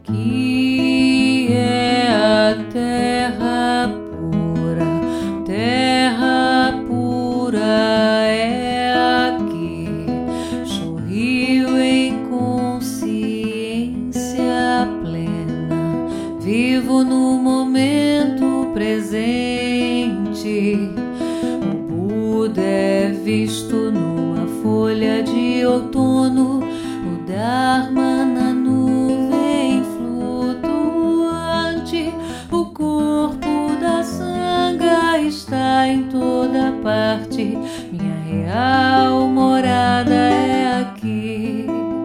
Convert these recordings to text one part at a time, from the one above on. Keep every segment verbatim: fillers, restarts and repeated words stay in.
Aqui é a terra pura, terra pura é aqui. Sorrio em consciência plena, vivo no momento presente. O Buda é visto numa folha de outono, o Dharma na nuvem flutuante. O corpo da Sangha está em toda parte, minha real morada é aqui.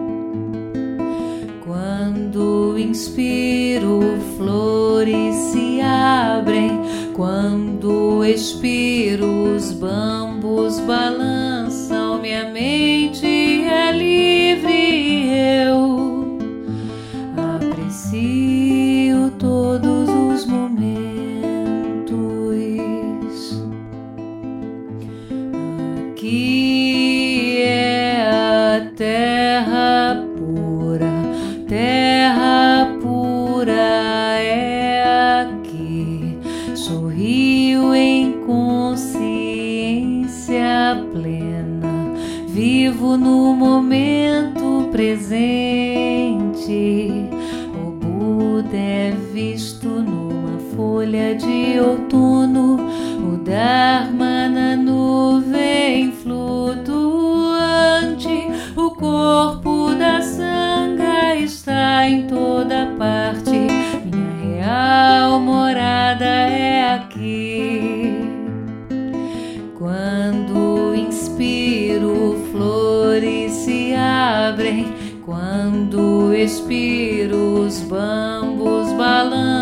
Quando inspiro, flores se abrem. Quando expiro, os bambus balançam. Minha mente é livre e eu aprecio todos os momentos. Aqui é a terra pura, terra pura é aqui. Sorrio em consciência plena, vivo no momento presente. O Buda é visto numa folha de outono, o Dharma na nuvem flutuante. O corpo da Sangha está em toda parte, minha real morada é aqui. Quando inspiro, flores se abrem. Quando expiro, os bambus balançam.